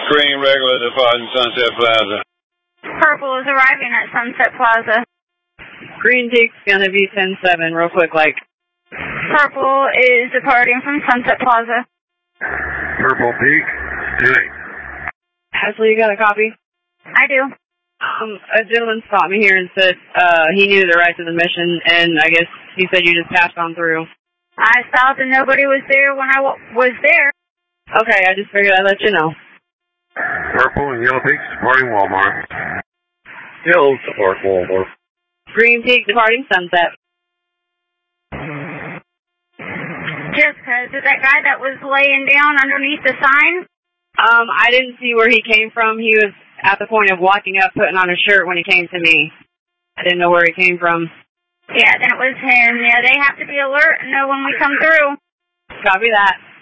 Green regular departing Sunset Plaza. Purple is arriving at Sunset Plaza. Green Peak's gonna be 10-7, real quick, like. Purple is departing from Sunset Plaza. Purple Peak, 10-8. Ashley, you got a copy? I do. A gentleman stopped me here and said he knew the right to the mission, and I guess he said you just passed on through. I stopped and nobody was there when I was there. Okay, I just figured I'd let you know. Purple and Yellow Peaks departing Walmart. Yellow depart Walmart. Green Peak departing Sunset. Jessica, is it that guy that was laying down underneath the sign? I didn't see where he came from. He was at the point of walking up, putting on a shirt when he came to me. I didn't know where he came from. Yeah, then it was him. Yeah, they have to be alert and know when we come through. Copy that.